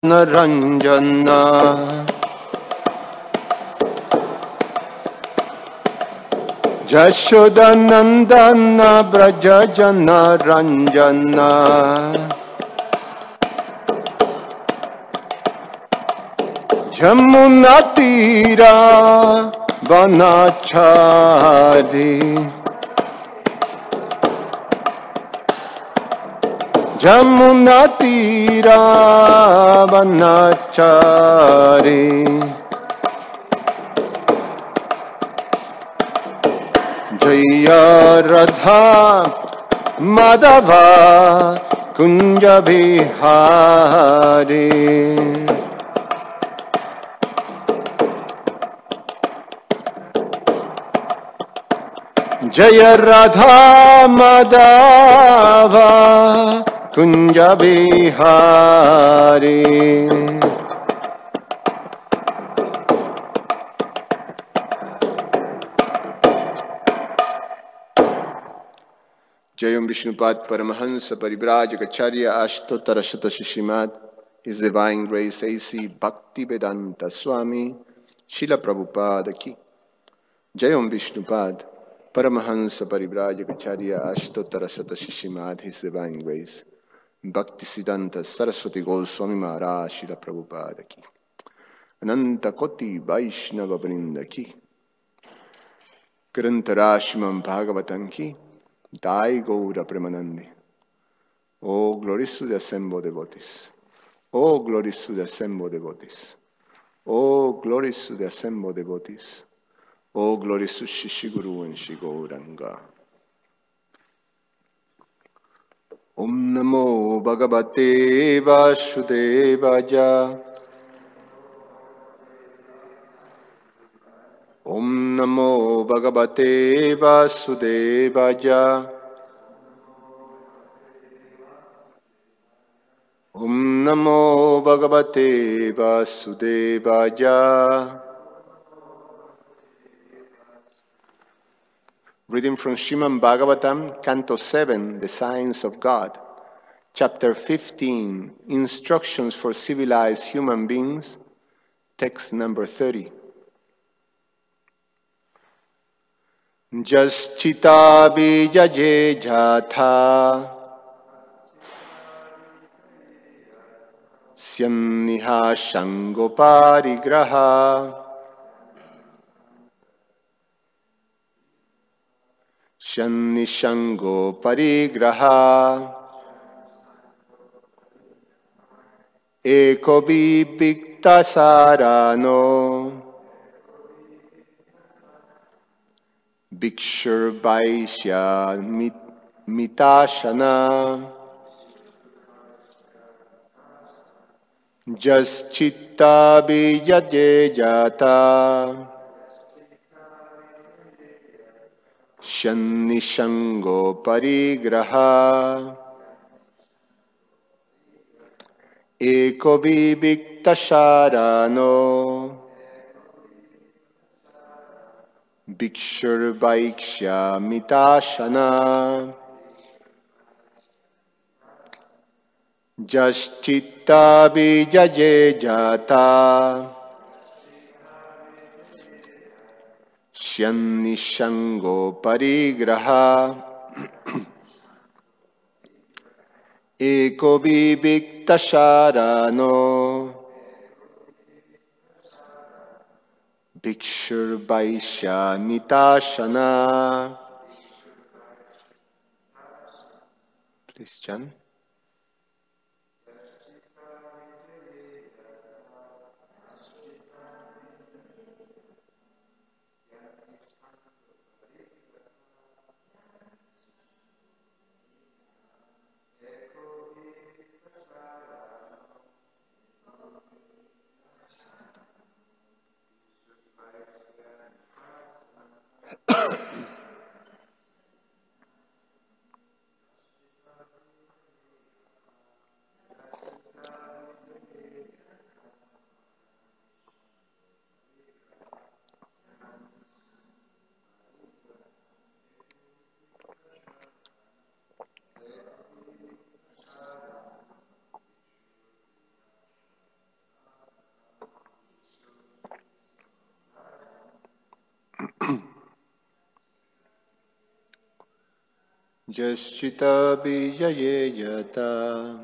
Ranjana Jashodanandana Brajajana Ranjana Jamuna Tira Vanachari Jamuna Tira Vanachari Jaya Radha Madhava Kunja Bihari Jaya Radha Madhava Kunja Bihari Jayam Vishnupad Paramahansa Parivrajacharya Ashtottara Shata Shishimad His Divine Grace A.C. Bhaktivedanta Swami Srila Prabhupada Ki Jayam Vishnupad Paramahansa Parivrajacharya Ashtottara Shata Shishimad His Divine Grace Bhaktisiddhanta Saraswati Goswami Maharaj Srila Prabhupada Ki Ananta Koti Vaishnava Vrinda Ki Grantarashimam Bhagavatam Ki Dai Gaura Premanandi. Oh, glories to the assembled devotees. Oh, glories to the assembled devotees. Oh, glories to the assembled devotees. Oh, glories to Shishiguru and Shigauranga. Om Namo Bhagavate Vasudevaya. Om Namo Bhagavate Vasudevaya. Om Namo Bhagavate Vasudevaya. Reading from Srimad Bhagavatam, Canto 7, The Signs of God, Chapter 15, Instructions for Civilized Human Beings, text number 30. Jaschita bijaje jatha Syanniha Shangoparigraha Shannishango Parigraha Eko Vipikta Sarano Bhikshur Vaishya Mitashana Jaschitta Bijaje Jata Shannishango Parigraha Eko Vibhikta Sharano Bhikshur Vaikshya Mitashana Jaschitta Bijaje Jata Shannishango Parigraha Eko Vibhikta Sharano Bhikshur Vaishya Mitashana. Please, Chan. Jaschita Bijaye Jata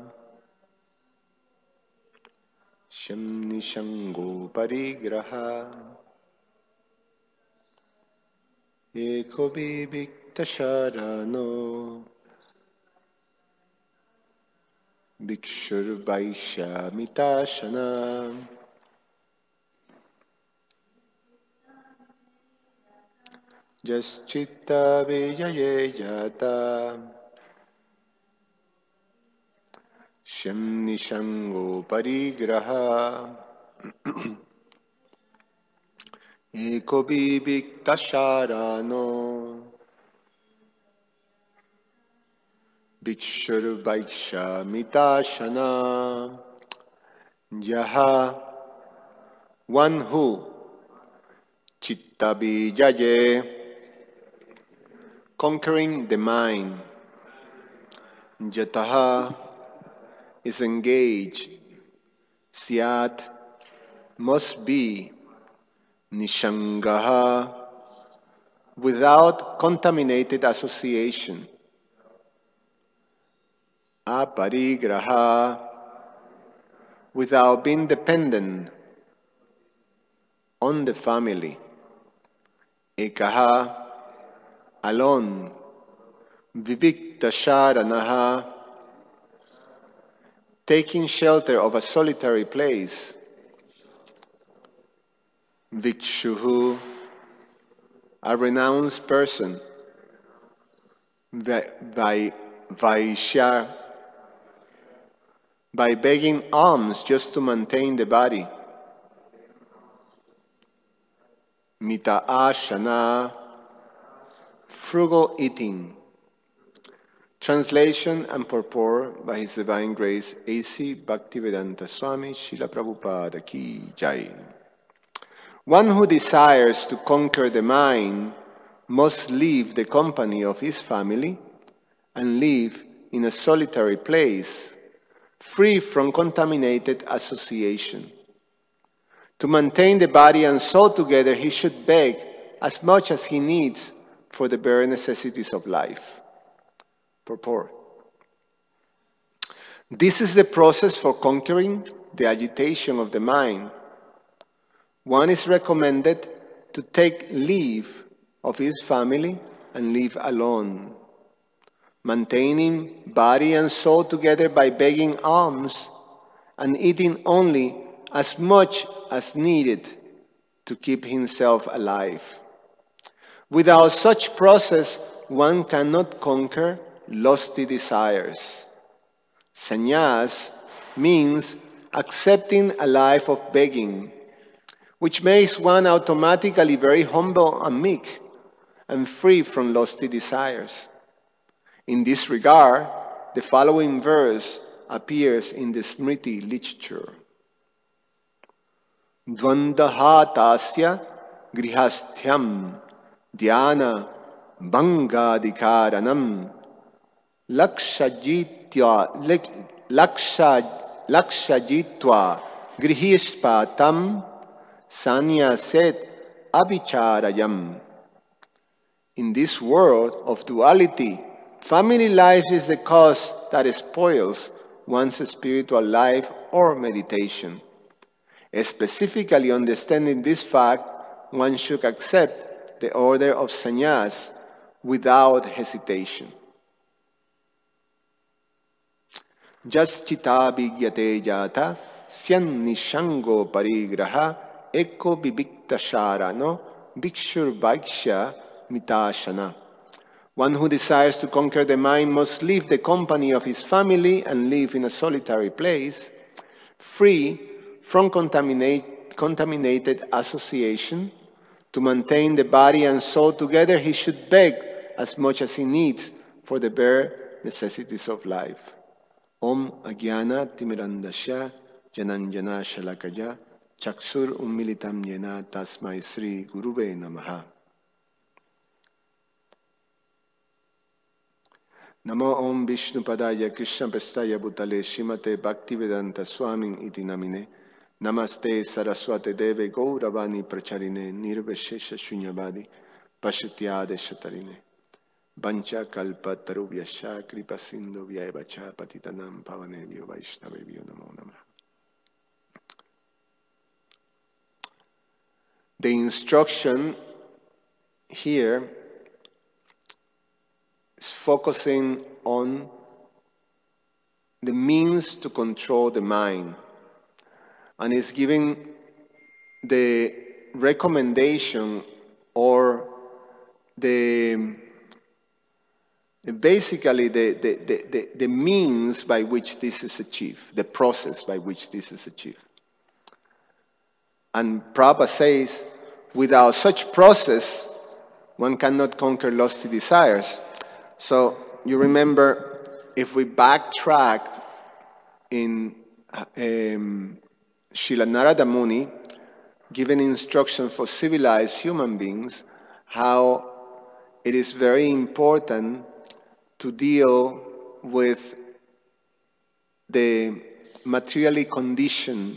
Shyam Nishango Parigraha Eko Bibikta Sharano Bhikshur Vaishya Mitashana Jaschita Bijaye Jata Shyam Nishango Parigraha Eko Bibikta Sharano Bhikshur Vaiksha Mitashana Yaha, one who Chitta Bijaye, conquering the mind. Jataha is engaged. Syat must be. Nishangaha, without contaminated association. Aparigraha, without being dependent on the family. Ekaha, alone. Vivikta Sharanaha, taking shelter of a solitary place. Vikshuhu, a renounced person. Vaishya, by begging alms just to maintain the body. Mita Ashana, frugal eating. Translation and purport by His Divine Grace A.C. Bhaktivedanta Swami Srila Prabhupada Ki Jai. One who desires to conquer the mind must leave the company of his family and live in a solitary place, free from contaminated association. To maintain the body and soul together, he should beg as much as he needs for the bare necessities of life. Purport. This is the process for conquering the agitation of the mind. One is recommended to take leave of his family and live alone, maintaining body and soul together by begging alms and eating only as much as needed to keep himself alive. Without such process, one cannot conquer lusty desires. Sannyas means accepting a life of begging, which makes one automatically very humble and meek and free from lusty desires. In this regard, the following verse appears in the Smriti literature. Dvandahatasya grihasthyam dhyana bhangadikaranam lakshajitva grihispatam sanyaset abhicharayam. In this world of duality, family life is the cause that spoils one's spiritual life or meditation. Specifically understanding this fact, one should accept the order of sannyas without hesitation. Jaschita vigyate jata syan nishango parigraha eko bibikta sharano bhikshur vaiksha mitashana. One who desires to conquer the mind must leave the company of his family and live in a solitary place, free from contaminated association. To maintain the body and soul together, he should beg as much as he needs for the bare necessities of life. Om Agyana Timirandasya Jananjana Shalakaya Chaksur Ummilitam Yena Tasmai Sri Gurube Namaha. Namo Om Vishnu Padaya Krishna Pestaya Bhutale Shimate Bhaktivedanta Swami Iti Namine Namaste Saraswate Deve Gauravani Pracharine Nirveshesha Shunyavadi Pashutyade Shatarine. Vancha kalpatarubhyascha kripasindhu vyaivacha patitanam pavanebhyo vaishnavebhyo namo namah. The instruction here is focusing on the means to control the mind, and is giving the recommendation or basically the means by which this is achieved, the process by which this is achieved. And Prabhupada says, without such process, one cannot conquer lusty desires. So you remember, if we backtrack in Srila Narada Muni, giving instruction for civilized human beings, how it is very important to deal with the materially conditioned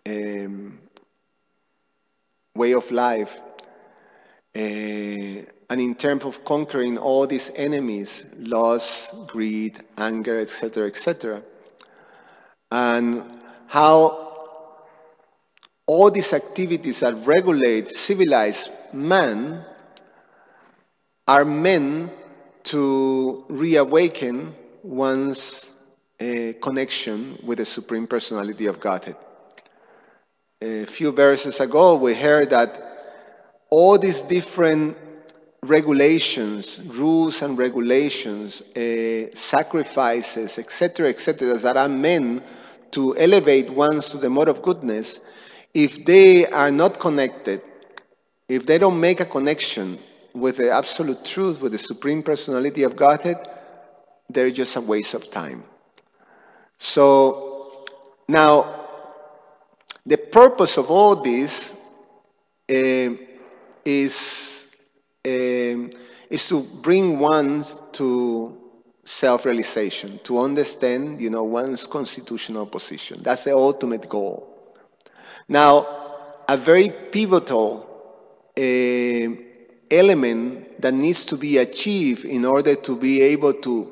way of life, and in terms of conquering all these enemies, lust, greed, anger, etc., and how all these activities that regulate civilized man are meant to reawaken one's connection with the Supreme Personality of Godhead. A few verses ago, we heard that all these different regulations, rules and regulations, sacrifices, etc., that are meant to elevate one to the mode of goodness, if they are not connected, if they don't make a connection with the absolute truth, with the Supreme Personality of Godhead, they're just a waste of time. So now, the purpose of all this is to bring one to self-realization, to understand, one's constitutional position. That's the ultimate goal. Now, a very pivotal element that needs to be achieved in order to be able to,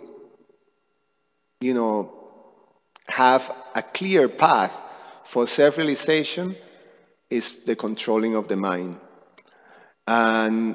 have a clear path for self-realization is the controlling of the mind. And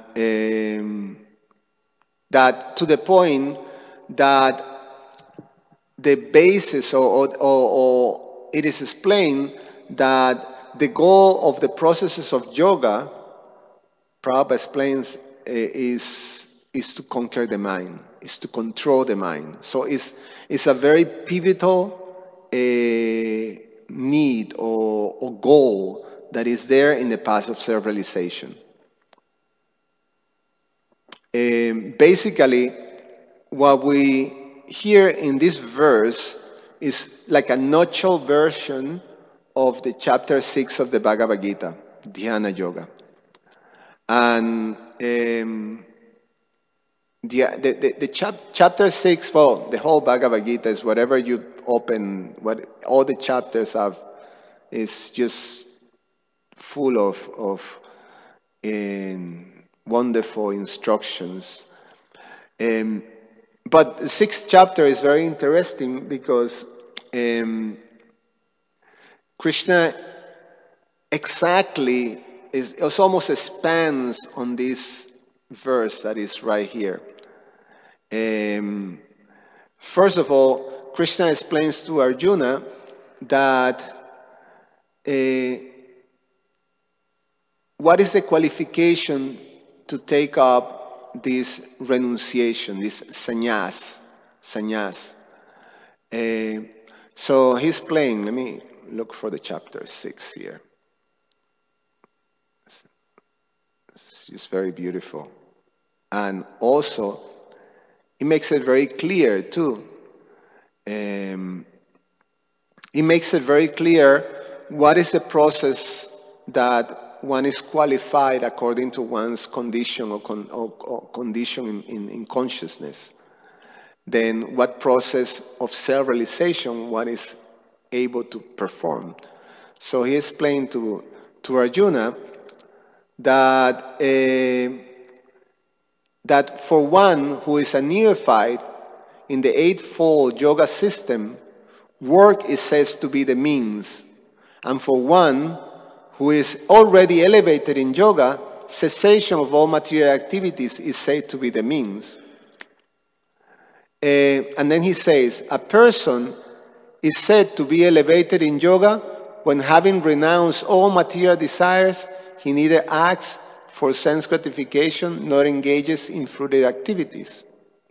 that to the point that the basis or it is explained that the goal of the processes of yoga, Prabhupada explains, is to conquer the mind, is to control the mind. So it's a very pivotal need or goal that is there in the path of self-realization. Basically, what we hear in this verse is like a nutshell version of the chapter 6 of the Bhagavad Gita, Dhyana Yoga. And chapter 6, well, the whole Bhagavad Gita is whatever you open, what all the chapters have, is just full of wonderful instructions. But the 6th chapter is very interesting because Krishna exactly is almost expands on this verse that is right here. First of all, Krishna explains to Arjuna that what is the qualification to take up this renunciation, this sannyas. So he's playing. Let me look for the chapter 6 here. It's just very beautiful. And also, it makes it very clear too. It makes it very clear what is the process that one is qualified according to one's condition or condition in consciousness. Then what process of self-realization one is able to perform. So he explained to Arjuna that that for one who is a neophyte in the eightfold yoga system, work is said to be the means. And for one who is already elevated in yoga, cessation of all material activities is said to be the means. And then he says, a person is said to be elevated in yoga when, having renounced all material desires, he neither acts for sense gratification nor engages in fruited activities.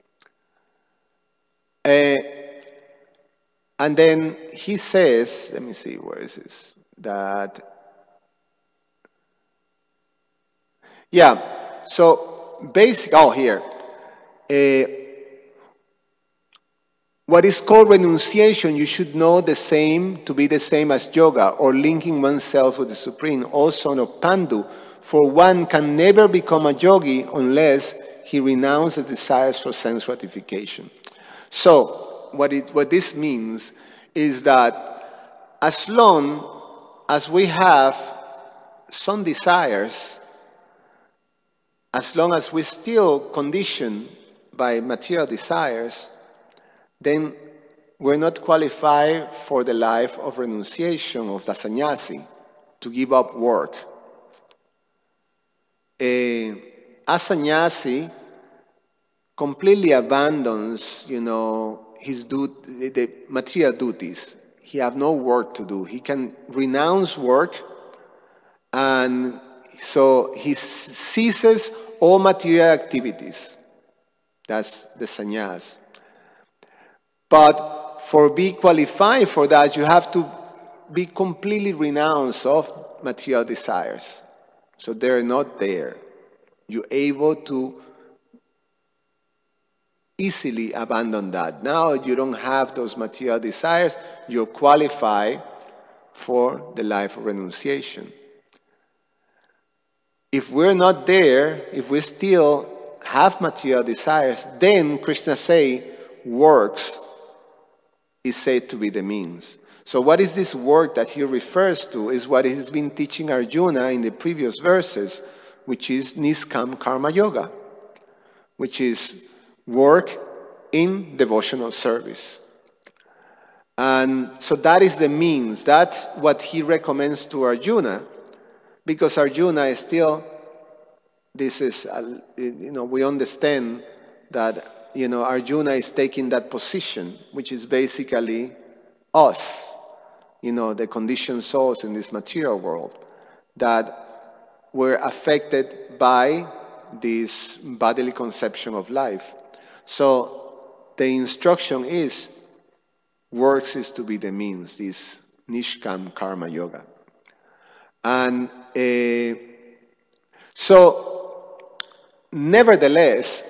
And then he says, let me see, where is this? So basic, here. What is called renunciation, you should know to be the same as yoga, or linking oneself with the Supreme, also known as Pandu. For one can never become a yogi unless he renounces desires for sense gratification. So, what this means is that as long as we have some desires, as long as we're still conditioned by material desires, then we're not qualified for the life of renunciation of the sannyasi, to give up work. A sannyasi completely abandons, the material duties. He has no work to do. He can renounce work, and so he ceases all material activities. That's the sannyas. But for be qualified for that, you have to be completely renounced of material desires. So they're not there. You're able to easily abandon that. Now you don't have those material desires. You're qualified for the life of renunciation. If we're not there, if we still have material desires, then Krishna say works is said to be the means. So what is this work that he refers to is what he's been teaching Arjuna in the previous verses, which is Niskam Karma Yoga, which is work in devotional service. And so that is the means. That's what he recommends to Arjuna, because Arjuna is still, we understand that, Arjuna is taking that position, which is basically us, the conditioned souls in this material world, that were affected by this bodily conception of life. So the instruction is, works is to be the means, this Nishkam Karma Yoga. And so, nevertheless,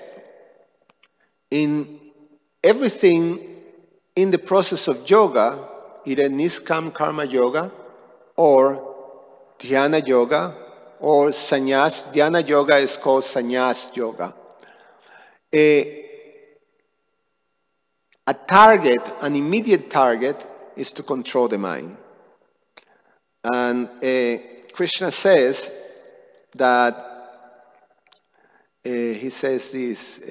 in everything in the process of yoga, either Niskam Karma Yoga or Dhyana Yoga or Sannyas, Dhyana Yoga is called Sannyas Yoga. A target, an immediate target, is to control the mind. And Krishna says that, he says this,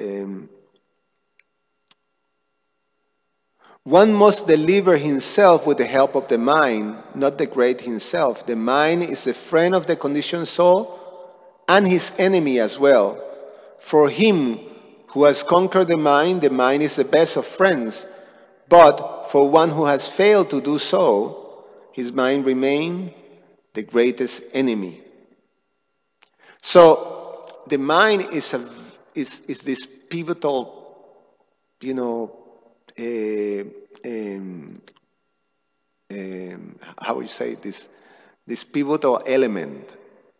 one must deliver himself with the help of the mind, not degrade himself. The mind is the friend of the conditioned soul and his enemy as well. For him who has conquered the mind is the best of friends. But for one who has failed to do so, his mind remains the greatest enemy. So the mind is this pivotal, how would you say this pivotal element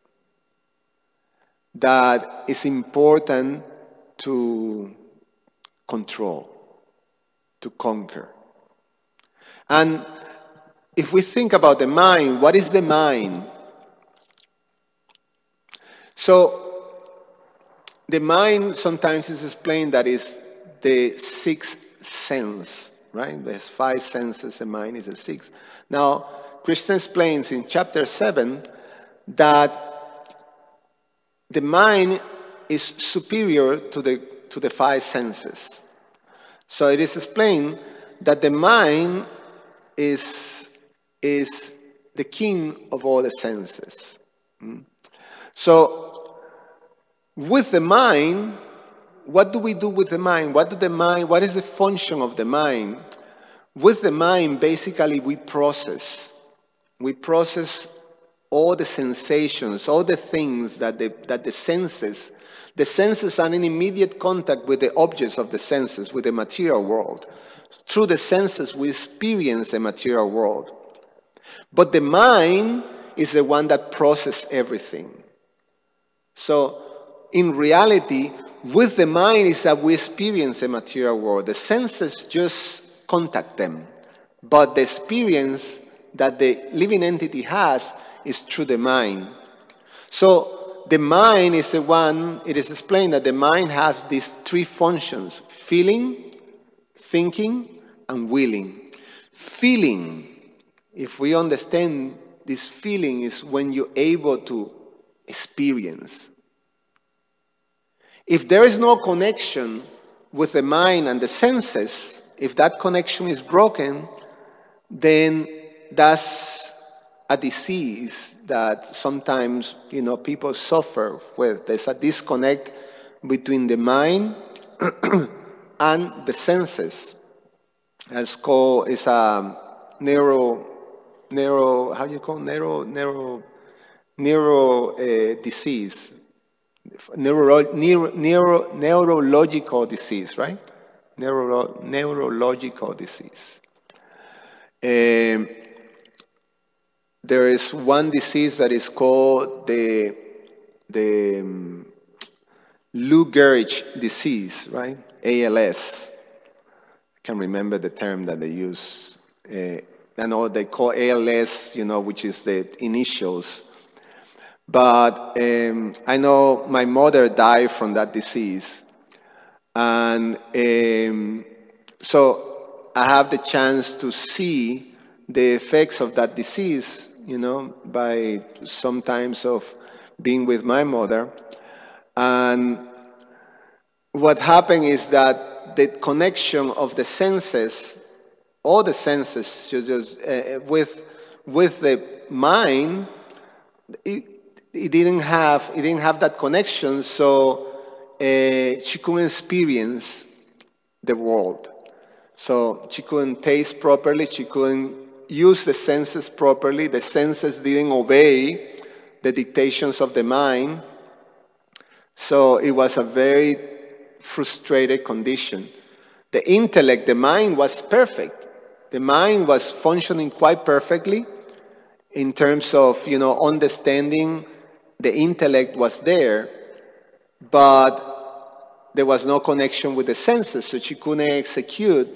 that is important to control, to conquer. And if we think about the mind, what is the mind? So the mind sometimes is explained that is the sixth sense, right? There's 5 senses, the mind is a 6th. Now, Krishna explains in chapter 7 that the mind is superior to the five senses. So it is explained that the mind is the king of all the senses. So with the mind, what do we do with the mind? What is the function of the mind? With the mind, basically we process all the sensations, all the things that the senses are in immediate contact with the objects of the senses, with the material world. Through the senses, we experience the material world. But the mind is the one that processes everything. So, in reality, with the mind is that we experience the material world. The senses just contact them. But the experience that the living entity has is through the mind. So, the mind is the one, it is explained that the mind has these three functions: feeling, thinking, and willing. Feeling, if we understand this feeling, is when you're able to experience. If there is no connection with the mind and the senses, if that connection is broken, then that's a disease that sometimes, people suffer with. There's a disconnect between the mind and the senses. It's a disease, neurological disease, right? Neurological disease. There is one disease that is called the Lou Gehrig disease, right? ALS. I can't remember the term that they use. I know they call ALS, which is the initials. But I know my mother died from that disease. And so I have the chance to see the effects of that disease, by sometimes of being with my mother. And what happened is that the connection of the senses, all the senses, with the mind, it didn't have that connection, so she couldn't experience the world. So she couldn't taste properly, she couldn't use the senses properly, the senses didn't obey the dictations of the mind. So it was a very frustrated condition. The intellect, the mind was perfect. The mind was functioning quite perfectly in terms of, understanding. The intellect was there, but there was no connection with the senses, so she couldn't execute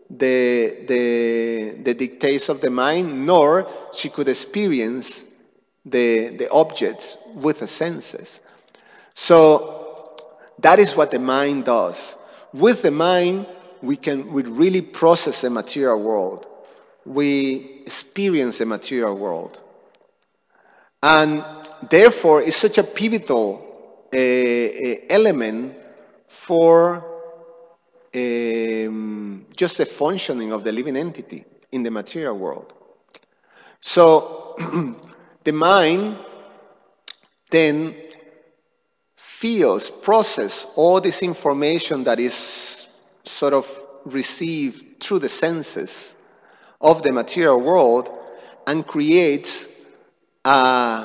the dictates of the mind, nor she could experience the objects with the senses. So that is what the mind does. With the mind, we really process the material world. We experience the material world. And therefore, it's such a pivotal element for just the functioning of the living entity in the material world. So the mind then process all this information that is sort of received through the senses of the material world and creates a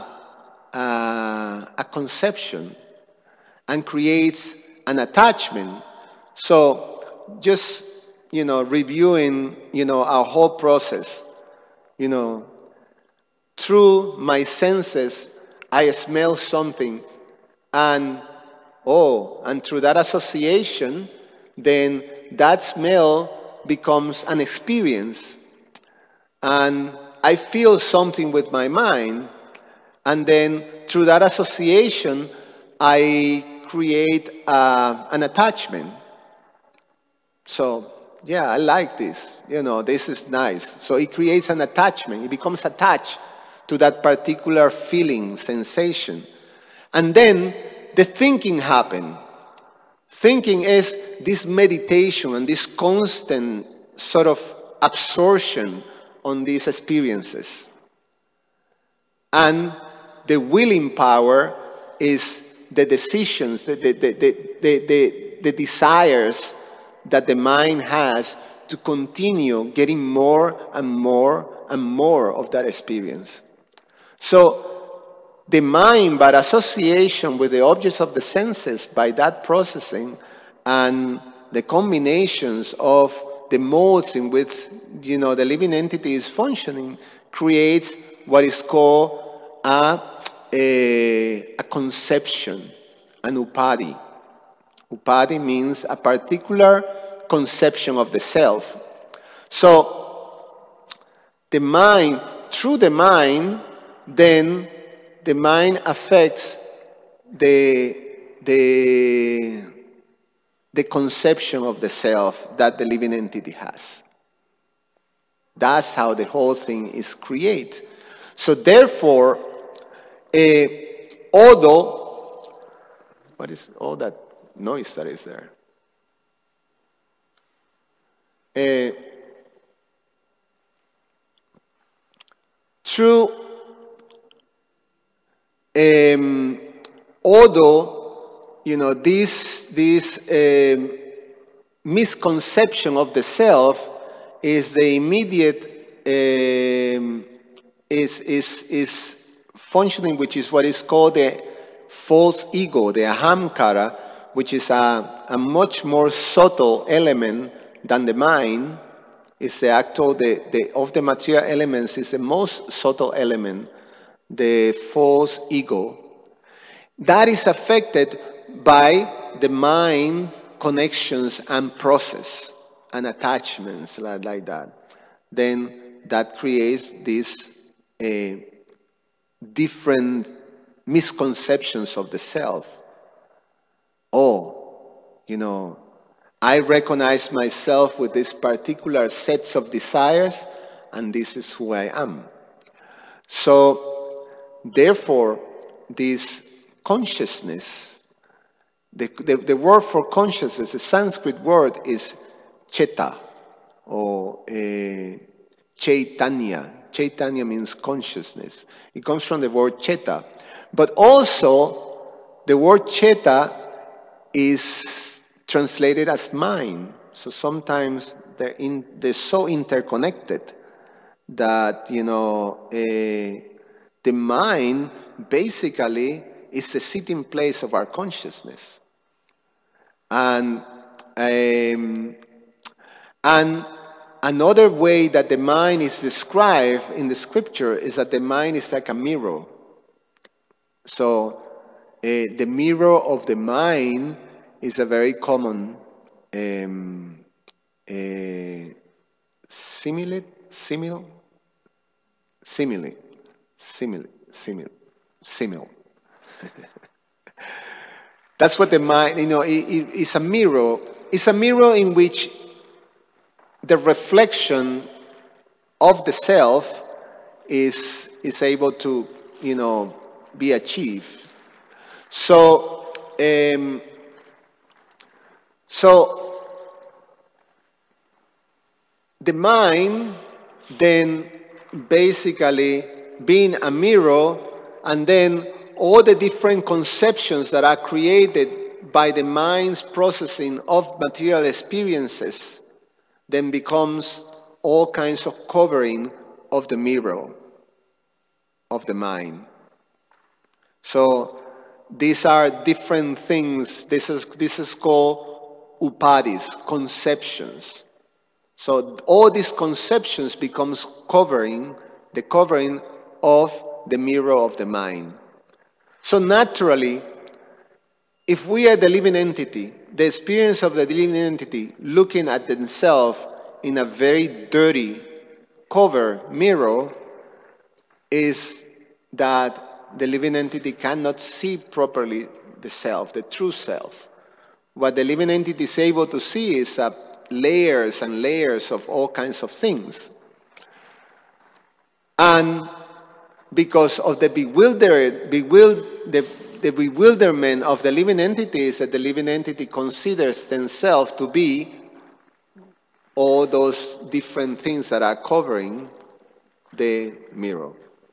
conception and creates an attachment. So just, reviewing, our whole process, through my senses, I smell something and through that association, then that smell becomes an experience. And I feel something with my mind, and then through that association, I create an attachment. So, yeah, I like this. This is nice. So it creates an attachment. It becomes attached to that particular feeling, sensation. And then the thinking happens. Thinking is this meditation and this constant sort of absorption on these experiences. And the willing power is the decisions, the desires that the mind has to continue getting more and more and more of that experience. So the mind, by association with the objects of the senses, by that processing and the combinations of the modes in which the living entity is functioning, creates what is called a conception, an upadhi. Upadhi means a particular conception of the self. So the mind, through the mind, then the mind affects the conception of the self that the living entity has. That's how the whole thing is created. So therefore, although, what is all that noise that is there? Although this misconception of the self is the immediate is functioning, which is what is called the false ego, the ahamkara, which is a much more subtle element than the mind. Is the actual of the material elements is the most subtle element, the false ego. That is affected by the mind connections and process and attachments like that. Then that creates these different misconceptions of the self. I recognize myself with these particular sets of desires, and this is who I am. So, therefore, this consciousness, the word for consciousness, the Sanskrit word is cheta, or chaitanya. Chaitanya means consciousness. It comes from the word cheta. But also, the word cheta is translated as mind. So sometimes they're so interconnected that, the mind basically is the sitting place of our consciousness. And another way that the mind is described in the scripture is that the mind is like a mirror. So the mirror of the mind is a very common simile. That's what the mind, it's a mirror. It's a mirror in which the reflection of the self is able to, be achieved. So the mind then basically being a mirror, and then all the different conceptions that are created by the mind's processing of material experiences then becomes all kinds of covering of the mirror of the mind. So these are different things. This is called upadhis, conceptions. So all these conceptions becomes the covering of the mirror of the mind. So naturally, if we are the living entity, the experience of the living entity looking at themselves in a very dirty cover mirror is that the living entity cannot see properly the self, the true self. What the living entity is able to see is layers and layers of all kinds of things. And because of the bewilderment of the living entity is that the living entity considers themselves to be all those different things that are covering the mirror.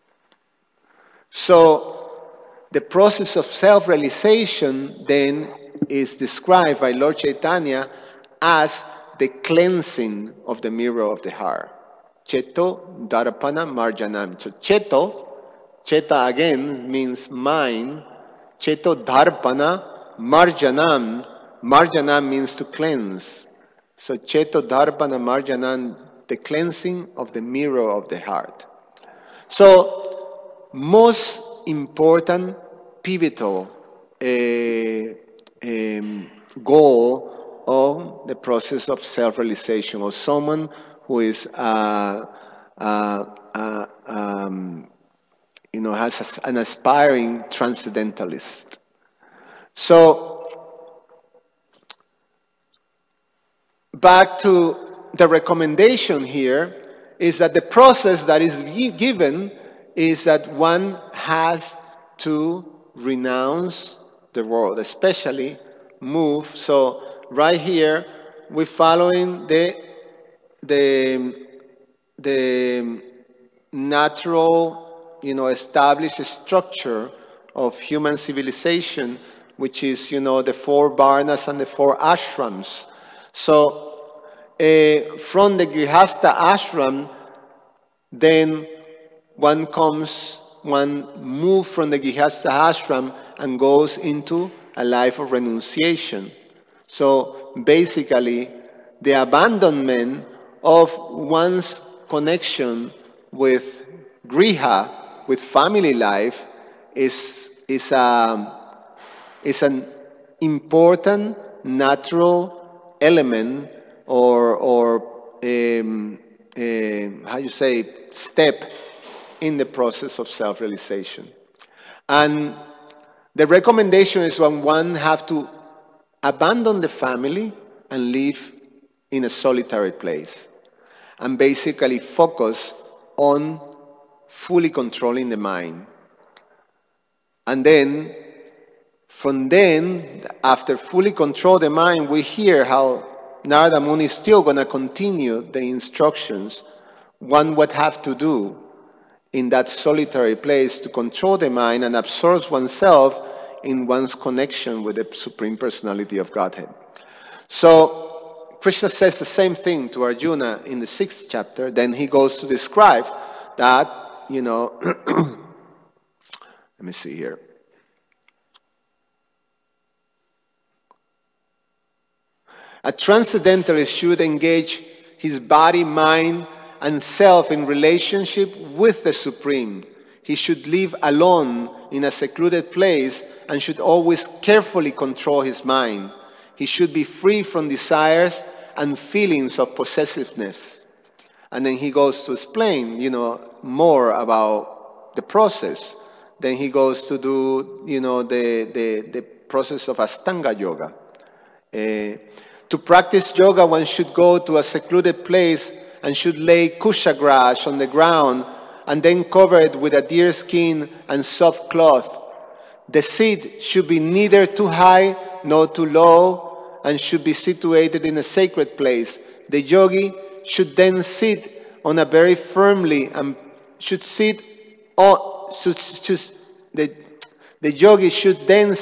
So the process of self-realization then is described by Lord Chaitanya as the cleansing of the mirror of the heart. Cheto Darpana Marjanam. So Cheta again means mind. Cheto Dharpana Marjanam. Marjanam means to cleanse. So Cheto Dharpana Marjanam, the cleansing of the mirror of the heart. So most important, pivotal goal of the process of self-realization, or someone who is has an aspiring transcendentalist. So, back to the recommendation here is that the process that is given is that one has to renounce the world, especially move. So right here we're following the natural, established structure of human civilization, which is, the 4 varnas and the 4 ashrams. So from the Grihastha ashram, then one moves from the Grihastha ashram and goes into a life of renunciation. So basically, the abandonment of one's connection with Griha, with family life, is an important natural element or step in the process of self-realization. And the recommendation is when one have to abandon the family and live in a solitary place and basically focus on fully controlling the mind. And then, after fully control the mind, we hear how Narada Muni is still going to continue the instructions one would have to do in that solitary place to control the mind and absorb oneself in one's connection with the Supreme Personality of Godhead. So Krishna says the same thing to Arjuna in the 6th chapter. Then he goes to describe that, let me see here. A transcendentalist should engage his body, mind, and self in relationship with the Supreme. He should live alone in a secluded place and should always carefully control his mind. He should be free from desires and feelings of possessiveness. And then he goes to explain, more about the process. Then he goes to do, the process of Astanga Yoga. To practice yoga, one should go to a secluded place and should lay kushagrash on the ground and then cover it with a deer skin and soft cloth. The seat should be neither too high nor too low and should be situated in a sacred place. The yogi should then sit on a very firmly and should sit on. The yogi should then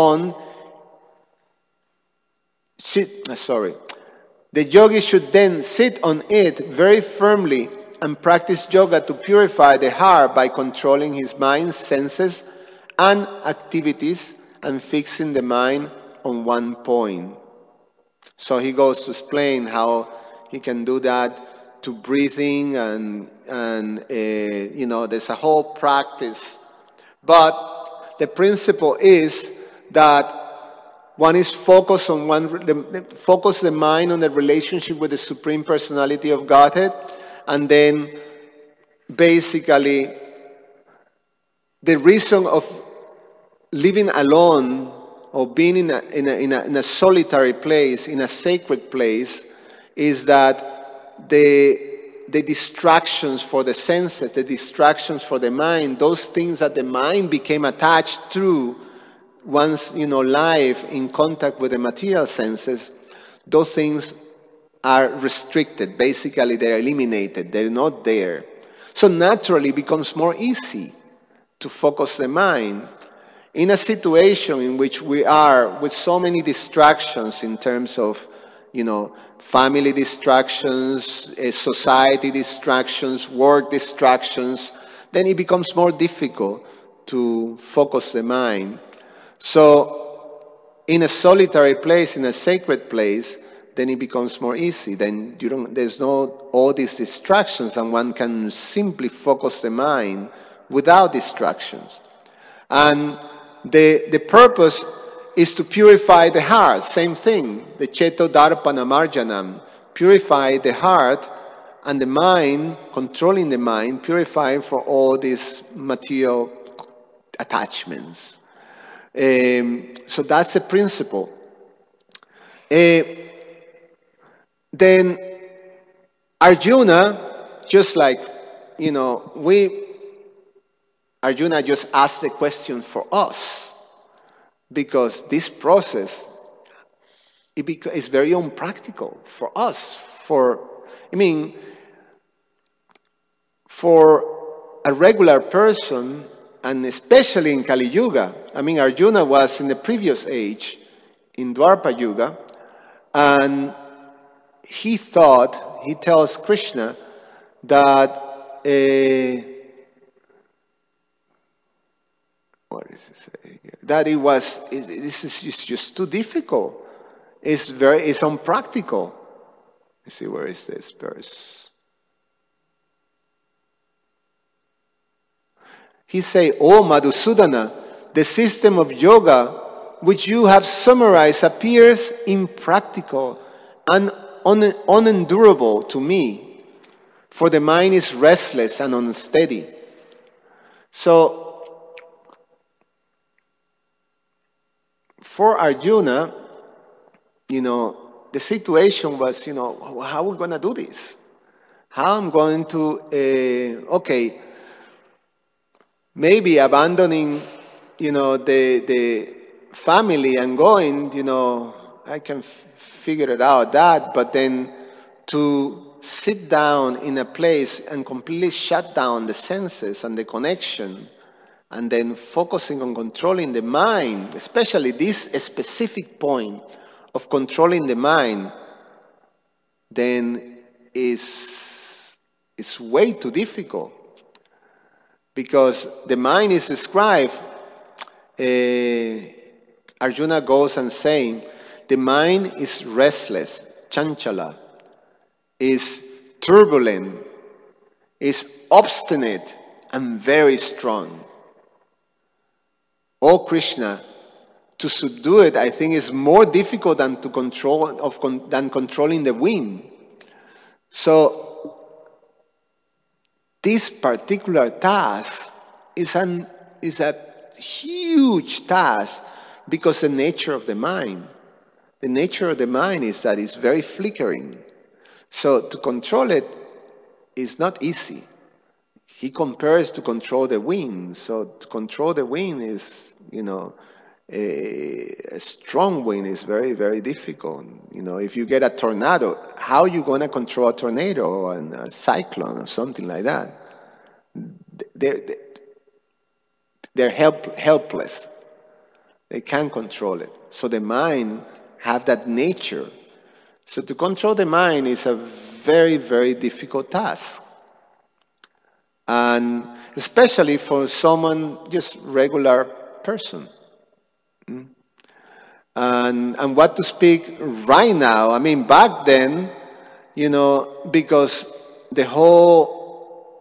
The yogi should then sit on it very firmly and practice yoga to purify the heart by controlling his mind, senses, and activities and fixing the mind on one point. So he goes to explain how he can do that to breathing and there's a whole practice. But the principle is that one is focused on focus the mind on the relationship with the Supreme Personality of Godhead, and then basically the reason of living alone or being in a solitary place, in a sacred place, is that the distractions for the senses, the distractions for the mind, those things that the mind became attached to, one's, life in contact with the material senses, those things are restricted. Basically, they're eliminated. They're not there. So naturally, it becomes more easy to focus the mind in a situation in which we are with so many distractions in terms of, family distractions, society distractions, work distractions. Then it becomes more difficult to focus the mind. So in a solitary place, in a sacred place, then it becomes more easy. Then there's no all these distractions, and one can simply focus the mind without distractions. And the purpose is to purify the heart. Same thing, the Cheto Darpana Marjanam, purify the heart and the mind, controlling the mind, purifying for all these material attachments. So that's the principle. Then Arjuna, just like, Arjuna just asked the question for us, because this process is very unpractical for us. For a regular person, and especially in Kali Yuga, Arjuna was in the previous age, in Dwapara Yuga, and he tells Krishna that, what does he say here? That this is just too difficult. It's unpractical. Let's see, where is this verse? He say, "O Madhusudana, the system of yoga which you have summarized appears impractical and unendurable to me, for the mind is restless and unsteady." So, for Arjuna, the situation was, how are we going to do this? How I'm going to, maybe abandoning, the family and going, I can figure it out that, but then to sit down in a place and completely shut down the senses and the connection, and then focusing on controlling the mind, especially this specific point of controlling the mind, then is way too difficult. Because the mind is described, Arjuna goes and saying, the mind is restless, chanchala, is turbulent, is obstinate, and very strong. Oh Krishna, to subdue it, I think, is more difficult than controlling the wind. So this particular task is a huge task, because the nature of the mind is that it's very flickering. So to control it is not easy. He compares to control the wind. So to control the wind is, a strong wind is very, very difficult. If you get a tornado, how are you going to control a tornado or a cyclone or something like that? They're helpless. They can't control it. So the mind have that nature. So to control the mind is a very, very difficult task. And especially for someone, just regular person. And what to speak right now, back then, because the whole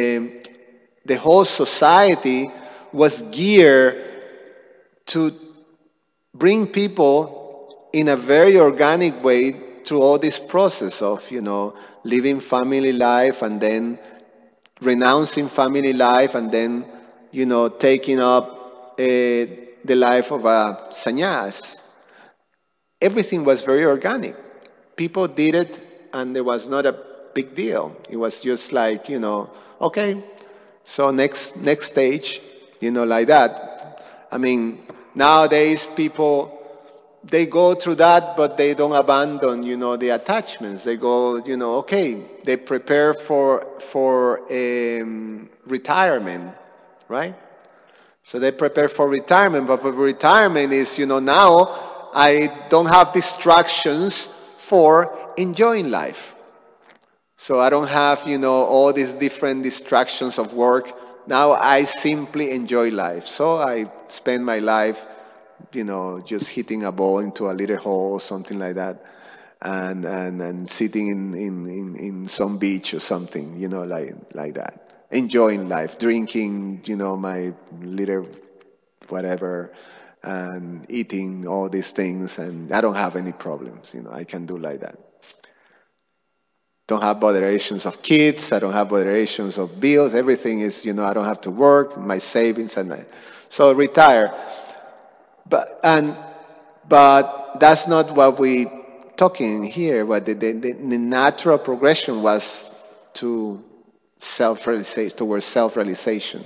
society was geared to bring people in a very organic way through all this process of, living family life and then renouncing family life and then, taking up the life of a sannyas. Everything was very organic. People did it and there was not a big deal. It was just like, okay, so next stage, like that. Nowadays, people, they go through that, but they don't abandon, the attachments. They go, okay, they prepare for retirement, right? So they prepare for retirement, but for retirement is, now I don't have distractions for enjoying life. So I don't have, all these different distractions of work. Now I simply enjoy life. So I spend my life, just hitting a ball into a little hole or something like that, and sitting in some beach or something, like that. Enjoying life, drinking, my little whatever, and eating all these things, and I don't have any problems. I can do like that. Don't have botherations of kids. I don't have botherations of bills. Everything is, I don't have to work. My savings so retire. But that's not what we talking here. What the natural progression was to self-realization, towards self-realization.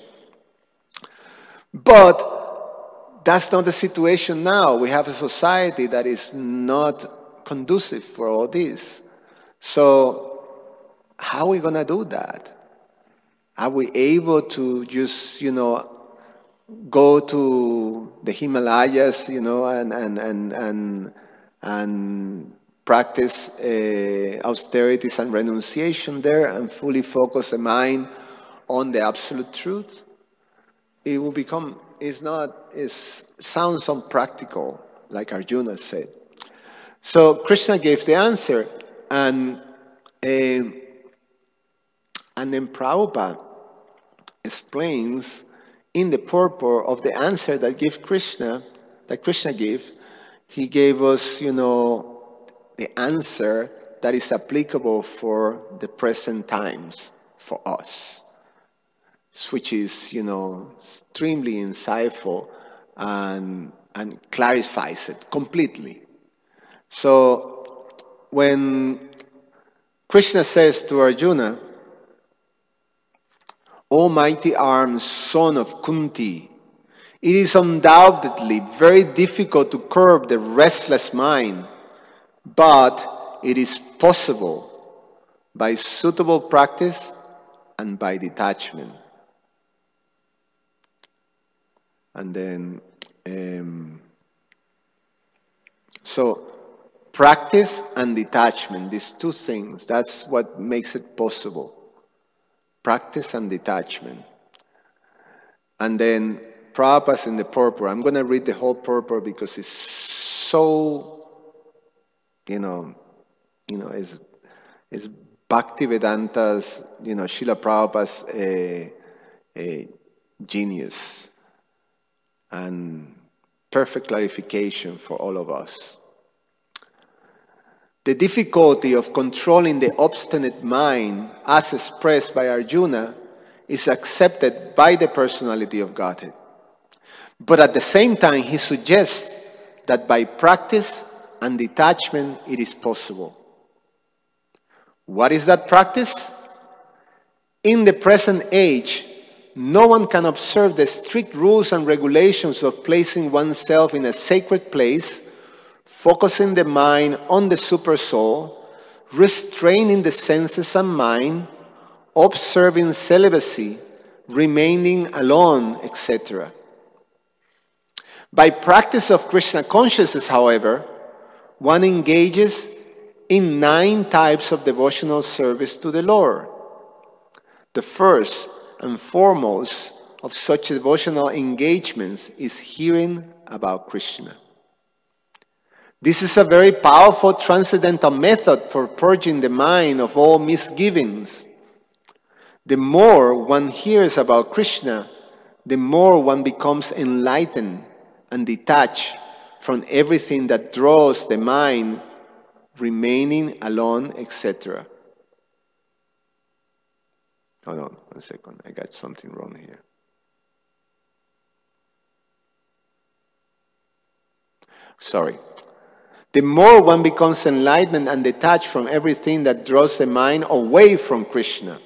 But that's not the situation now. We have a society that is not conducive for all this. So how are we going to do that? Are we able to just, go to the Himalayas, and practice austerities and renunciation there and fully focus the mind on the absolute truth? It will become, it sounds unpractical, like Arjuna said. So Krishna gave the answer, and then Prabhupada explains in the purport of the answer that Krishna gave. He gave us, the answer that is applicable for the present times for us, which is, extremely insightful and clarifies it completely. So when Krishna says to Arjuna, "O mighty armed son of Kunti, it is undoubtedly very difficult to curb the restless mind, but it is possible by suitable practice and by detachment." And then, so practice and detachment, these two things, that's what makes it possible. Practice and detachment. And then Prabhupada's in the purport. I'm going to read the whole purport because it's so, it's Bhaktivedanta's, Srila Prabhupada's genius and perfect clarification for all of us. The difficulty of controlling the obstinate mind, as expressed by Arjuna, is accepted by the personality of Godhead. But at the same time, he suggests that by practice and detachment, it is possible. What is that practice? In the present age, no one can observe the strict rules and regulations of placing oneself in a sacred place, focusing the mind on the supersoul, restraining the senses and mind, observing celibacy, remaining alone, etc. By practice of Krishna consciousness, however, one engages in 9 types of devotional service to the Lord. The first and foremost of such devotional engagements is hearing about Krishna. This is a very powerful transcendental method for purging the mind of all misgivings. The more one hears about Krishna, the more one becomes enlightened and detached from everything that draws the mind, remaining alone, etc. Hold on 1 second, I got something wrong here. Sorry. The more one becomes enlightened and detached from everything that draws the mind away from Krishna.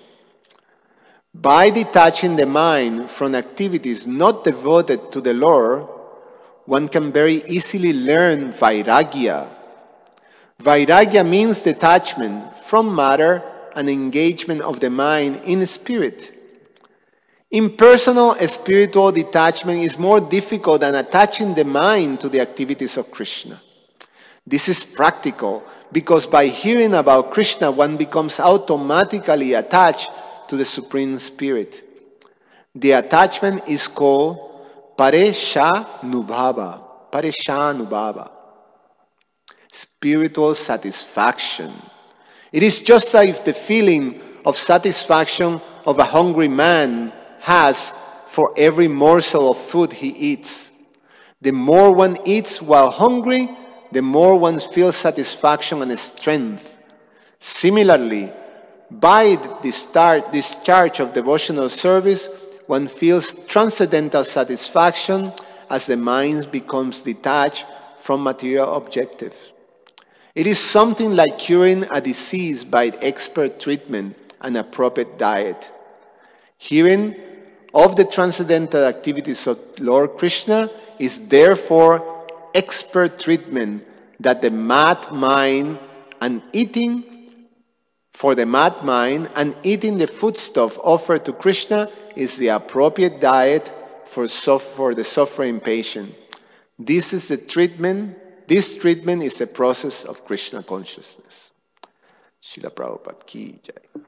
By detaching the mind from activities not devoted to the Lord, one can very easily learn Vairagya. Vairagya means detachment from matter and engagement of the mind in spirit. Impersonal spiritual detachment is more difficult than attaching the mind to the activities of Krishna. This is practical because by hearing about Krishna, one becomes automatically attached to the Supreme Spirit. The attachment is called Pareshanubhava. Pareshanubhava. Spiritual satisfaction. It is just like the feeling of satisfaction of a hungry man has for every morsel of food he eats. The more one eats while hungry, the more one feels satisfaction and strength. Similarly, by the discharge of devotional service, one feels transcendental satisfaction as the mind becomes detached from material objectives. It is something like curing a disease by expert treatment and appropriate diet. Hearing of the transcendental activities of Lord Krishna is therefore expert treatment that the mad mind and eating for the mad mind and eating the foodstuff offered to Krishna is the appropriate diet for the suffering patient. This is the treatment. This treatment is a process of Krishna consciousness. Srila Prabhupada ki jai.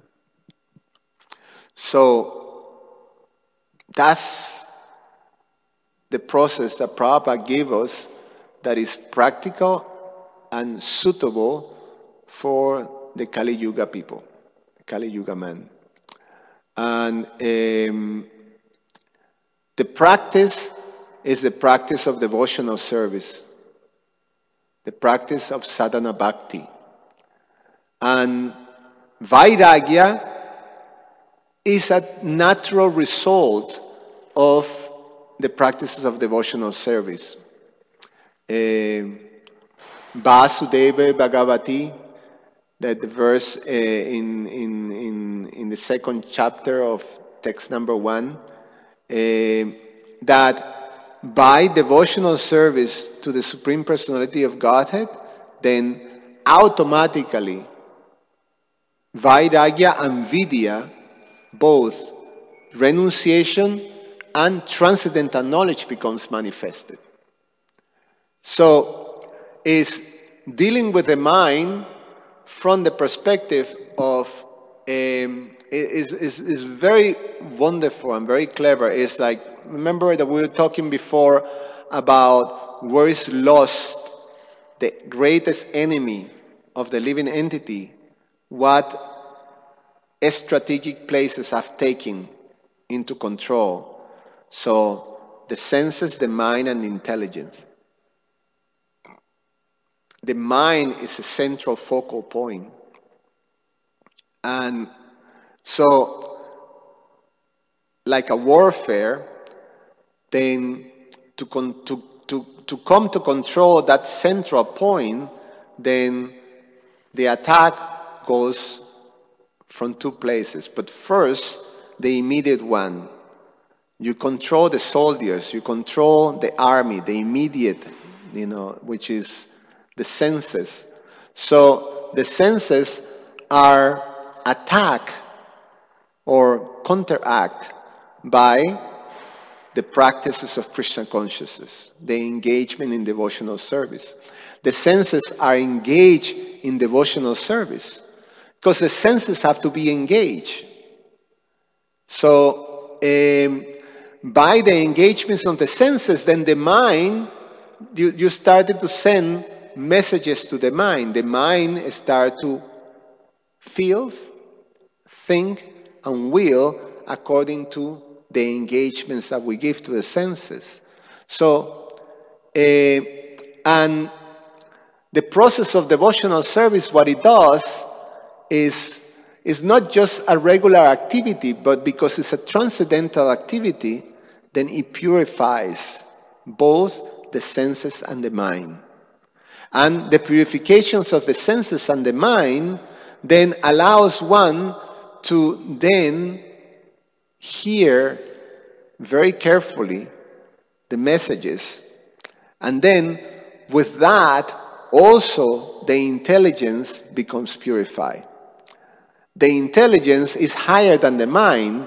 So that's the process that Prabhupada gave us that is practical and suitable for the Kali Yuga people, Kali Yuga man. And the practice is the practice of devotional service, the practice of sadhana bhakti. And Vairagya is a natural result of the practices of devotional service. Vasudeva Bhagavati, that the verse in the second chapter of text number 1, that by devotional service to the Supreme Personality of Godhead, then automatically Vairagya and Vidya, both renunciation and transcendental knowledge becomes manifested. So, is dealing with the mind from the perspective of is very wonderful and very clever. It's like, remember that we were talking before about where is lost the greatest enemy of the living entity, what strategic places have taken into control. So the senses, the mind, and the intelligence. The mind is a central focal point. And so, like a warfare, then to come to control that central point, then the attack goes from two places. But first, the immediate one. You control the soldiers, you control the army, the immediate, which is the senses. So the senses are attacked or counteract by the practices of Krishna consciousness, the engagement in devotional service. The senses are engaged in devotional service because the senses have to be engaged. So by the engagements of the senses, then the mind, you started to send messages to the mind. The mind started to feel, think, and will according to the engagements that we give to the senses. So, and the process of devotional service, what it does is not just a regular activity, but because it's a transcendental activity, then it purifies both the senses and the mind. And the purifications of the senses and the mind then allows one to then hear very carefully the messages And then with that, also the intelligence becomes purified. The intelligence is higher than the mind,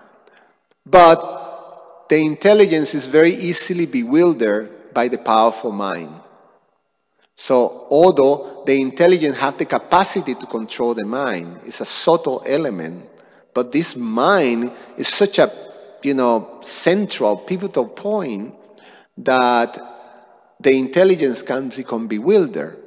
but the intelligence is very easily bewildered by the powerful mind. So although the intelligence have the capacity to control the mind, it's a subtle element, but this mind is such a, central, pivotal point that the intelligence can become bewildered.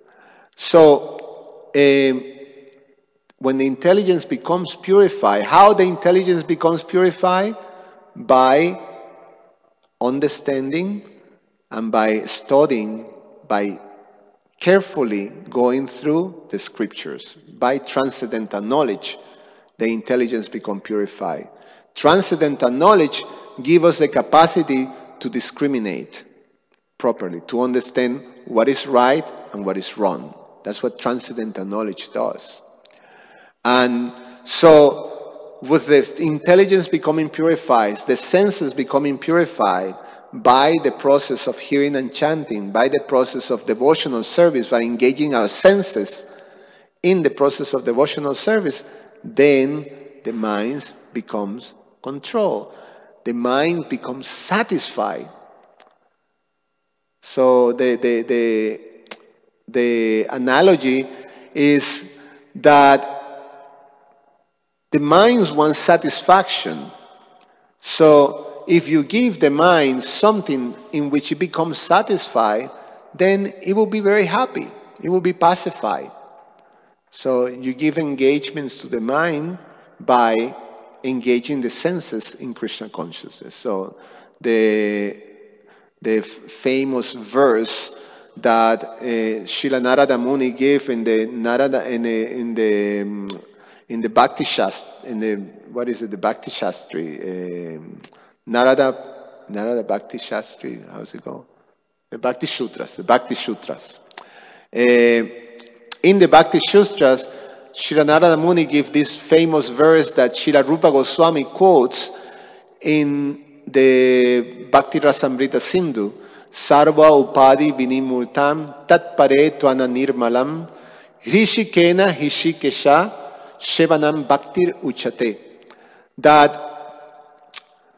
So when the intelligence becomes purified, how the intelligence becomes purified? By understanding and by studying, by carefully going through the scriptures. By transcendental knowledge, the intelligence becomes purified. Transcendental knowledge gives us the capacity to discriminate properly, to understand what is right and what is wrong. That's what transcendental knowledge does. And so, with the intelligence becoming purified, the senses becoming purified by the process of hearing and chanting, by the process of devotional service, by engaging our senses in the process of devotional service, then the mind becomes controlled. The mind becomes satisfied. So the analogy is that the mind wants satisfaction. So if you give the mind something in which it becomes satisfied, then it will be very happy. It will be pacified. So you give engagements to the mind by engaging the senses in Krishna consciousness. So the famous verse that Srila Narada Muni gave in the Bhakti Shastri, the Bhakti Shastri, Narada Bhakti Shastri, how's it called? The Bhakti Sutras. In the Bhakti Sutras, Srila Narada Muni gave this famous verse that Srila Rupa Goswami quotes in the Bhakti Rasamrita Sindhu, Sarva Upadi Vinimurtam Tat Pare Twana Nirmalam Hrishikena Hishikesha Shevanam Bhaktir Uchate. That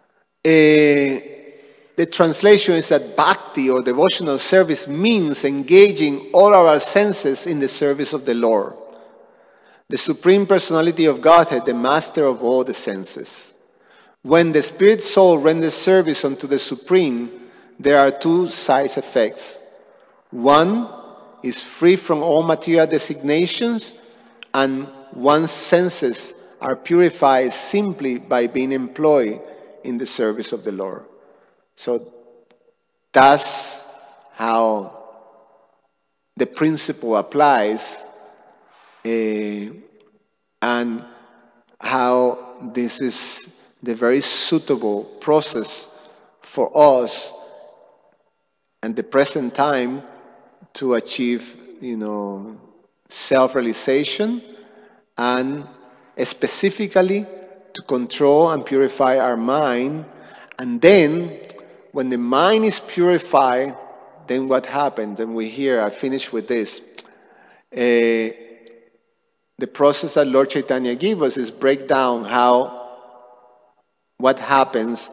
the translation is that bhakti or devotional service means engaging all our senses in the service of the Lord, the Supreme Personality of Godhead, the master of all the senses. When the spirit soul renders service unto the Supreme, there are two side effects. One is free from all material designations, and one's senses are purified simply by being employed in the service of the Lord. So that's how the principle applies, and how this is the very suitable process for us at the present time to achieve, self-realization, and specifically to control and purify our mind. And then, when the mind is purified, then what happens? And I finish with this. The process that Lord Chaitanya gave us is break down what happens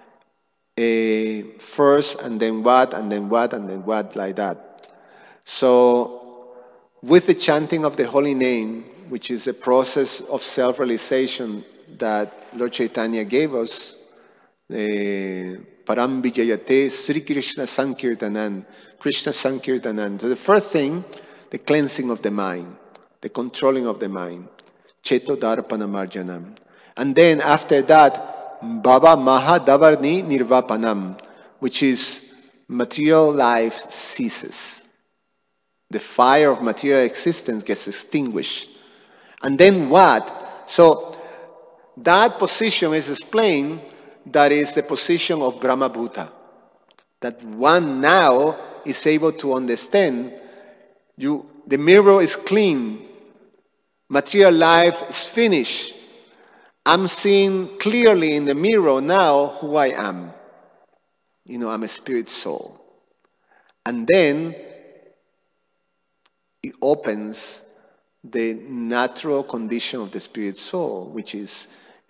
first, and then what, and then what, and then what, like that. So, with the chanting of the holy name, which is a process of self-realization that Lord Chaitanya gave us, Param Vijayate Sri Krishna Sankirtanan, Krishna Sankirtanan. So the first thing, the cleansing of the mind, the controlling of the mind, Cheto Darpana Marjanam. And then after that, Baba Maha Davarni Nirvapanam, which is material life ceases. The fire of material existence gets extinguished. And then what? So that position is explained, that is the position of Brahma Bhuta. That one now is able to understand, the mirror is clean, material life is finished. I'm seeing clearly in the mirror now who I am. I'm a spirit soul. And then it opens the natural condition of the spirit soul, which is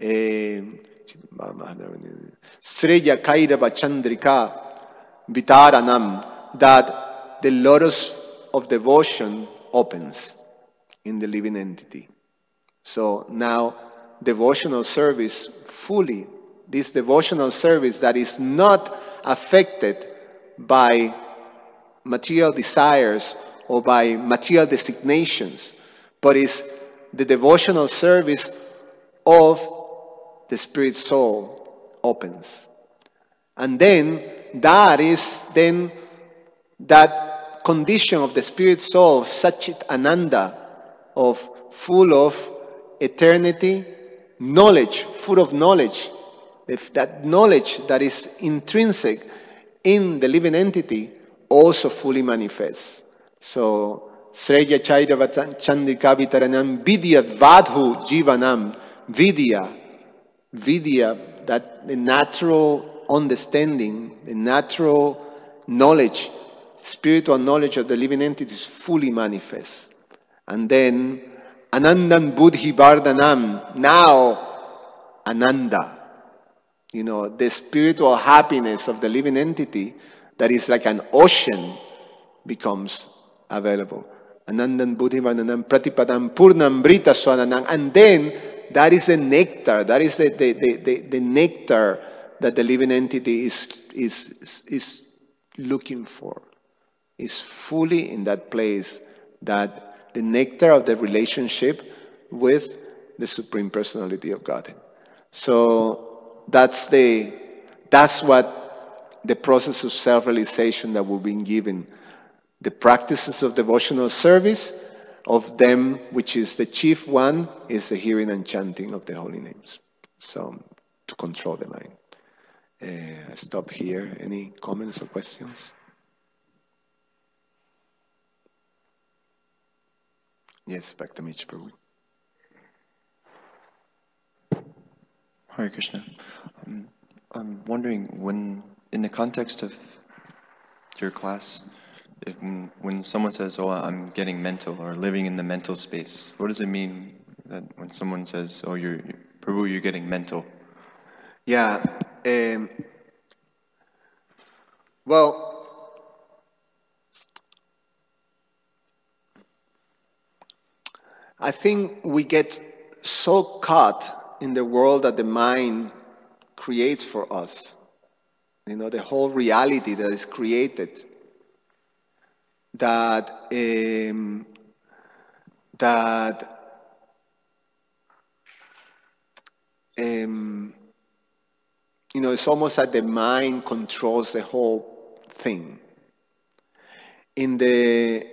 Sreya Kairava Chandrika Vitaranam, that the lotus of devotion opens in the living entity. So now devotional service fully, this devotional service that is not affected by material desires or by material designations, but is the devotional service of the spirit soul opens. And then that condition of the spirit soul, Satchit Ananda, of full of eternity, knowledge, full of knowledge, that knowledge that is intrinsic in the living entity also fully manifests. So, Sreya Chairava Chandrika Vitaranam Vidya Vadhu Jivanam, Vidya, that the natural understanding, the natural knowledge, spiritual knowledge of the living entity is fully manifest. And then Anandam Buddhi Vardhanam, now Ananda, the spiritual happiness of the living entity that is like an ocean becomes available. Anandam Buddhi Vardhanam Pratipadam Purnam Brita Swananam. And then that is the nectar, that is the nectar that the living entity is looking for. Is fully in that place, that the nectar of the relationship with the Supreme Personality of Godhead. So that's what the process of self-realization that we've been given. The practices of devotional service, of them, which is the chief one, is the hearing and chanting of the holy names. So, to control the mind. I stop here. Any comments or questions? Yes, back to Mitch, Prabhu. Hare Krishna. I'm wondering, when, in the context of your class, when someone says, "Oh, I'm getting mental," or living in the mental space, what does it mean that when someone says, "Oh, Prabhu, you're getting mental"? Yeah. Well, I think we get so caught in the world that the mind creates for us. The whole reality that is created. That it's almost like the mind controls the whole thing. In the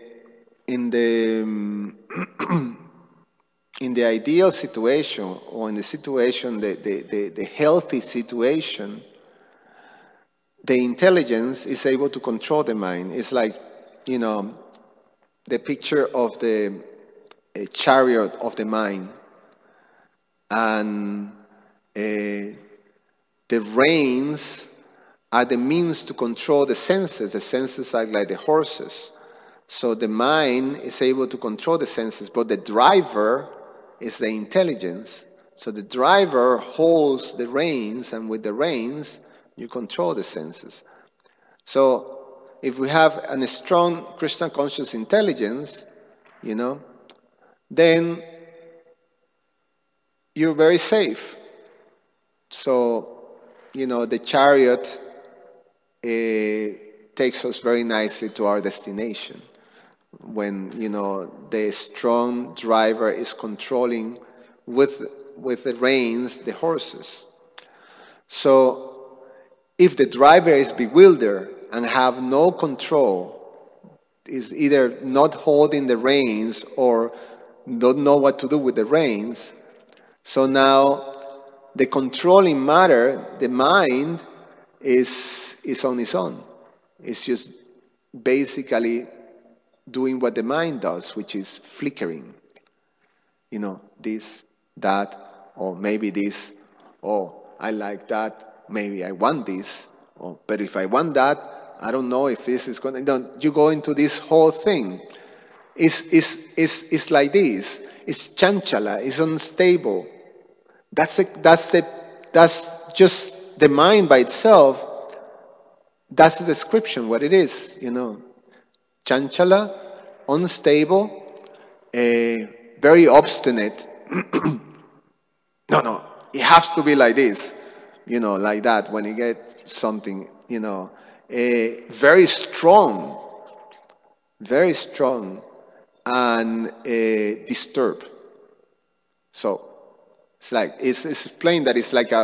ideal situation, or in the situation, the healthy situation, the intelligence is able to control the mind. It's like, the picture of the chariot of the mind. And the reins are the means to control the senses. The senses are like the horses. So the mind is able to control the senses, but the driver is the intelligence. So the driver holds the reins, and with the reins, you control the senses. So if we have a strong Krishna conscious intelligence, then you're very safe. So, the chariot takes us very nicely to our destination. When, the strong driver is controlling with the reins the horses. So, if the driver is bewildered and have no control, is either not holding the reins or don't know what to do with the reins, so now the controlling matter, the mind, is on its own. It's just basically doing what the mind does, which is flickering. This, that, or maybe this, oh, I like that, maybe I want this, but if I want that, I don't know if this is going to, you go into this whole thing. It's like this. It's chanchala, it's unstable. That's just the mind by itself. That's the description, what it is, Chanchala, unstable, very obstinate. No, it has to be like this, like that when you get something, very strong, and disturbed. So it's explained that it's like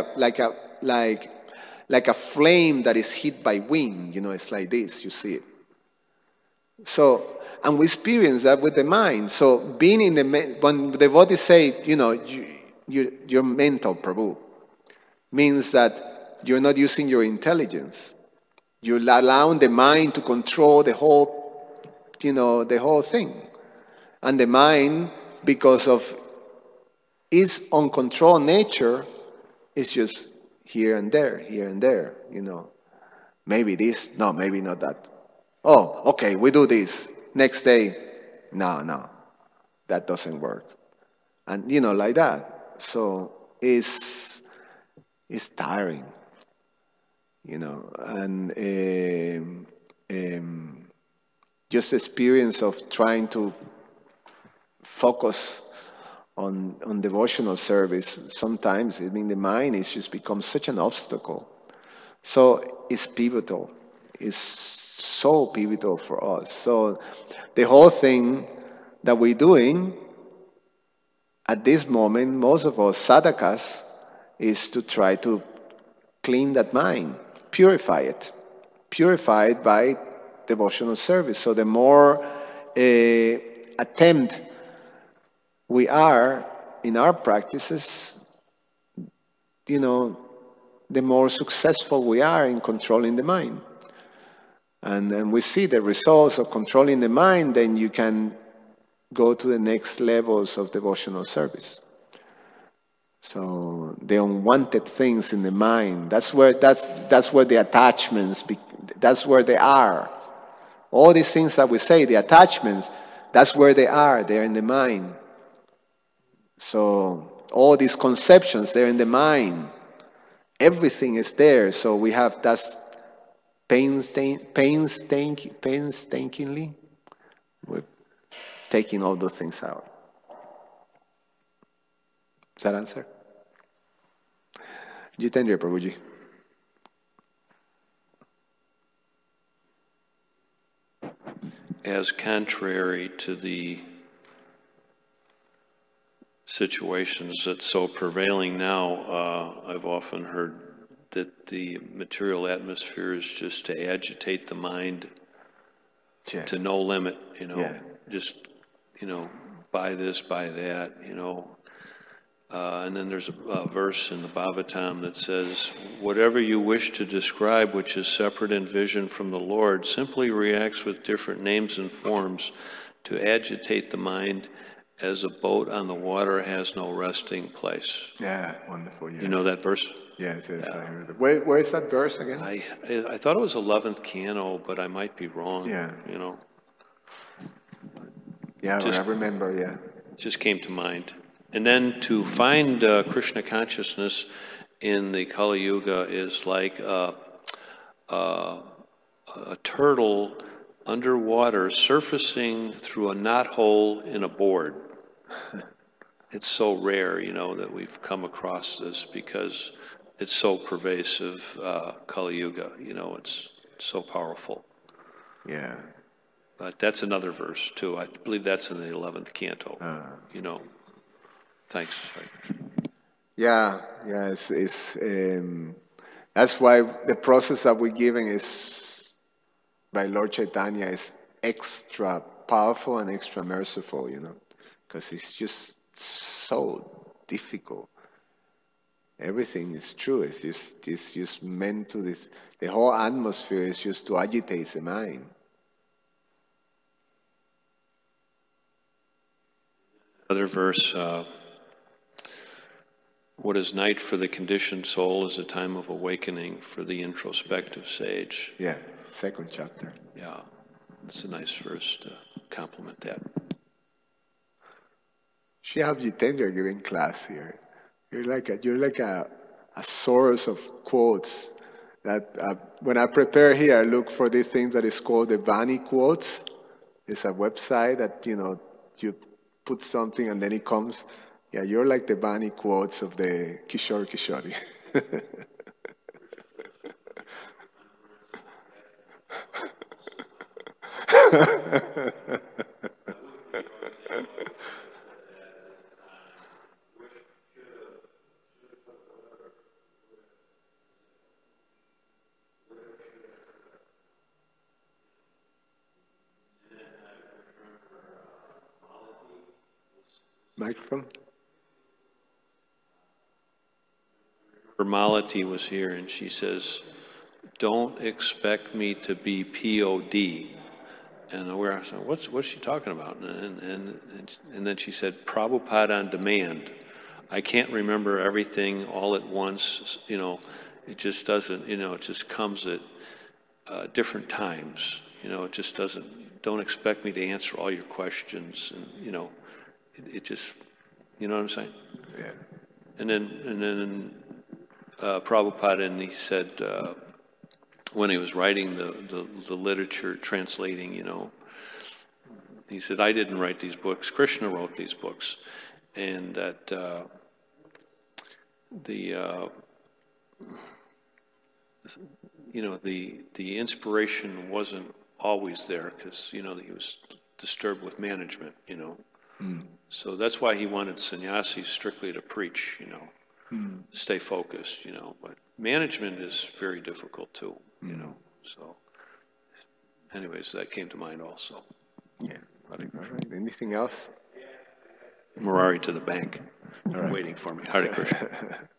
a flame that is hit by wind. It's like this. You see it. So, and we experience that with the mind. So, being in when the devotees say, you're mental, Prabhu, means that you're not using your intelligence. You're allowing the mind to control the whole thing. And the mind, because of its uncontrolled nature, is just here and there, Maybe this, no, maybe not that. Oh, okay, we do this. Next day, no, that doesn't work. And, like that. So it's tiring, and just experience of trying to focus on devotional service. Sometimes, the mind is just becomes such an obstacle. So it's pivotal. It's so pivotal for us. So the whole thing that we're doing at this moment, most of us sadhakas, is to try to clean that mind, purify it by devotional service. So the more attempt we are in our practices, the more successful we are in controlling the mind. And then we see the results of controlling the mind, then you can go to the next levels of devotional service. So the unwanted things in the mind, that's where the attachments, that's where they are. All these things that we say, the attachments, that's where they are. They're in the mind. So all these conceptions, they're in the mind. Everything is there. So we have that's painstakingly, we're taking all those things out. Does that answer? Jitendra Prabhuji. As contrary to the situations that's so prevailing now, I've often heard that the material atmosphere is just to agitate the mind to no limit, just, buy this, buy that, and then there's a verse in the Bhagavatam that says, whatever you wish to describe which is separate in vision from the Lord simply reacts with different names and forms to agitate the mind as a boat on the water has no resting place. Yeah, wonderful. Yes. You know that verse? Yes, yeah. I heard it. Where is that verse again? I thought it was 11th canto, but I might be wrong. Yeah. Yeah, I remember, yeah. Just came to mind. And then to find Krishna consciousness in the Kali Yuga is like a turtle underwater surfacing through a knothole in a board. It's so rare, that we've come across this because it's so pervasive, Kali Yuga, it's so powerful. Yeah. But that's another verse, too. I believe that's in the 11th canto, Thanks. Yeah, it's that's why the process that we're giving is by Lord Chaitanya is extra powerful and extra merciful, because it's just so difficult. Everything is true. It's just meant to this. The whole atmosphere is just to agitate the mind. Another verse. What is night for the conditioned soul is a time of awakening for the introspective sage. Yeah. second chapter. Yeah, it's a nice verse to complement that. Shihab Jitendra giving class here. You're like a source of quotes that when I prepare here, I look for these things that is called the Vani quotes. It's a website that, you put something and then it comes. Yeah, you're like the Vani quotes of the Kishore Kishori. Microphone? Malati was here, and she says, "Don't expect me to be POD." And we're saying, what's she talking about? And then she said, "Prabhupada on demand." I can't remember everything all at once. It just doesn't. It just comes at different times. It just doesn't. Don't expect me to answer all your questions, and it just. You know what I'm saying? Yeah. And then Prabhupada, and he said when he was writing the literature, translating, he said, "I didn't write these books. Krishna wrote these books," and that the inspiration wasn't always there because he was disturbed with management, So that's why he wanted sannyasis strictly to preach, stay focused, But management is very difficult too, So, anyways, that came to mind also. Yeah. All right. Anything else? Murari to the bank, waiting for me. Hare Krishna.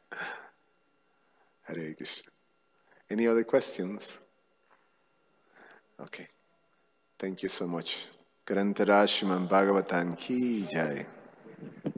Hare Krishna. Any other questions? Okay. Thank you so much. Grantara Srimad Bhagavatam ki jai.